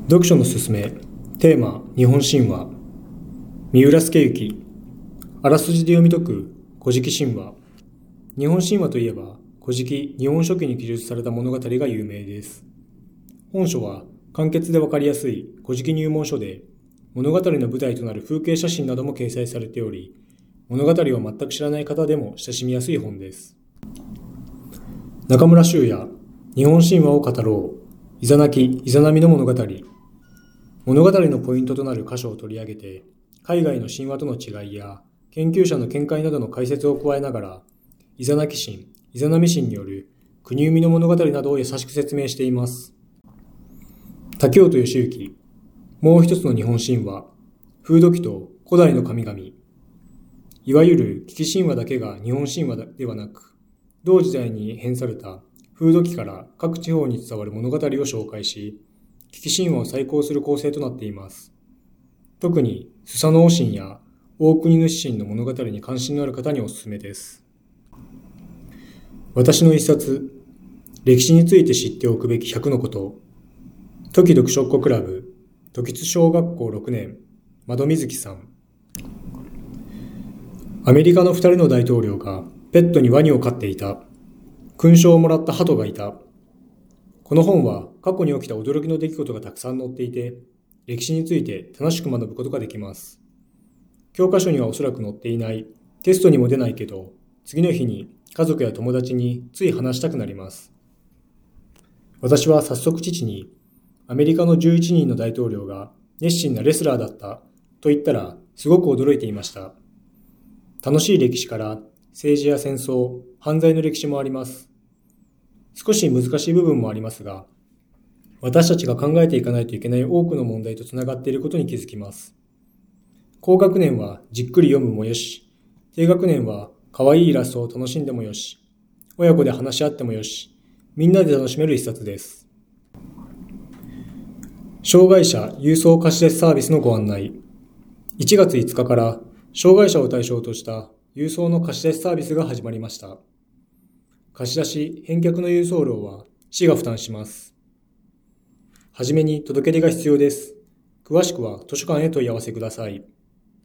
読書のすすめ。テーマ、日本神話。三浦助之。あらすじで読み解く古事記神話。日本神話といえば、古事記、日本書紀に記述された物語が有名です。本書は簡潔でわかりやすい古事記入門書で、物語の舞台となる風景写真なども掲載されており、物語を全く知らない方でも親しみやすい本です。中村修也、日本神話を語ろう。イザナキ、イザナミの物語。物語のポイントとなる箇所を取り上げて、海外の神話との違いや研究者の見解などの解説を加えながら、イザナキ神、イザナミ神による国生みの物語などを優しく説明しています。竹音義行、もう一つの日本神話、風土記と古代の神々。いわゆる危機神話だけが日本神話ではなく、同時代に編された風土記から各地方に伝わる物語を紹介し、危機神話を再考する構成となっています。特にスサノオ神や大国主神の物語に関心のある方におすすめです。私の一冊、歴史について知っておくべき100のこと。時読書っ子クラブ、時津小学校6年、窓水木さん。アメリカの2人の大統領がペットにワニを飼っていた。勲章をもらった鳩がいた。この本は過去に起きた驚きの出来事がたくさん載っていて、歴史について楽しく学ぶことができます。教科書にはおそらく載っていない、テストにも出ないけど、次の日に家族や友達につい話したくなります。私は早速父に、アメリカの11人の大統領が熱心なレスラーだったと言ったらすごく驚いていました。楽しい歴史から政治や戦争、犯罪の歴史もあります。少し難しい部分もありますが、私たちが考えていかないといけない多くの問題とつながっていることに気づきます。高学年はじっくり読むもよし、低学年は可愛いイラストを楽しんでもよし、親子で話し合ってもよし、みんなで楽しめる一冊です。障害者郵送貸し出しサービスのご案内。1月5日から障害者を対象とした郵送の貸し出しサービスが始まりました。貸し出し・返却の郵送料は市が負担します。はじめに届け出が必要です。詳しくは図書館へ問い合わせください。